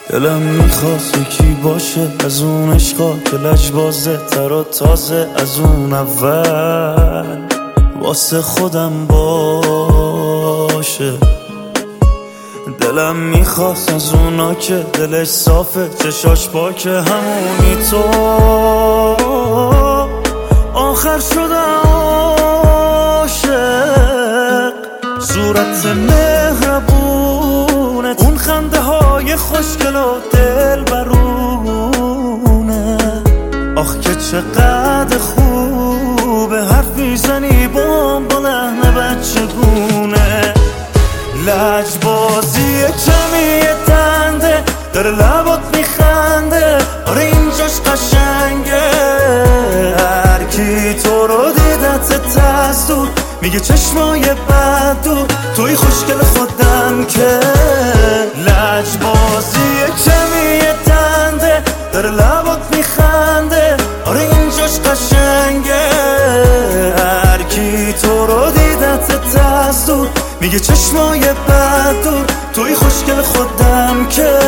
دلم میخواست یکی باشه از اون عشقا که لجبازه تر و تازه از اون اول، واسه خودم باشه. دلم میخواست از اونا که دلش صافه چشاش پاکه، همونی تو آخر شدم عاشق. صورت مهربونت، اون خنده های خوشگل و دل برونه، آخ که چقدر خوبه حرف میزنی با لحن بچگونه. لجبازی کمی دنده داره لبات میخنده، آره اینجاش قشنگه. هرکی تو رو دیدت از دور میگه چشمای بد دور، توی خوشگل خودم که. لجبازی کمی دنده داره لبات میخنده، آره اینجاش قشنگه. هرکی تو رو دیدت از دور میگه چشمای بد دور، توی خوشگل خودم که.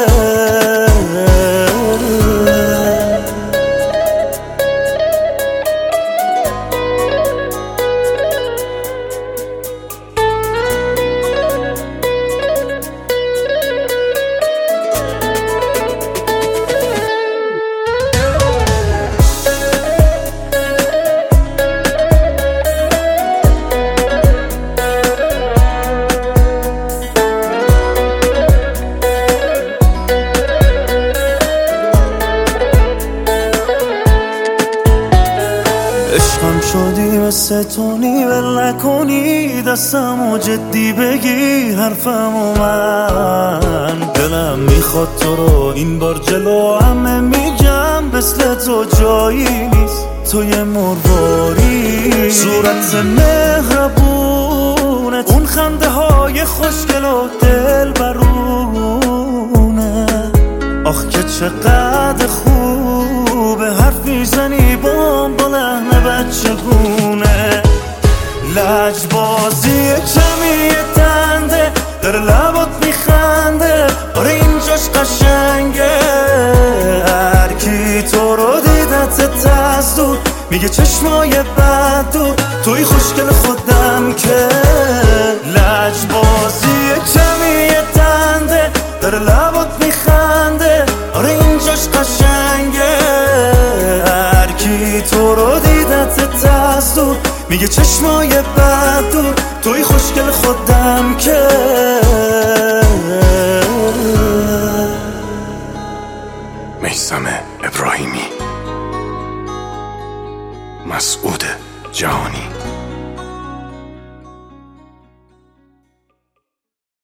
عشقم شدی مثل تونی ول نکنی، دستمو جدی بگی حرفمو من. دلم میخواد تو رو این بار جلو همه میگم، مثل تو جایی نیست توی مرواری. صورت مهربونت، اون خنده های خوشگل و دل برونه، آخ که چقدر خوبه حرف میزنی با لحن بچگونه. لجبازی کمی دنده داره لبات میخنده، آره اینجاش قشنگه. هرکی تو رو دیدت از دور میگه چشمای بد دور، توی خوشگل خودم که. لجبازی کمی دنده داره لبات میخنده، آره اینجاش قشنگه. هرکی تو رو دیدت از دور میگه چشمای بد دور، توی خوشگل خودم که. میثم ابراهیمی، مسعود جهانی.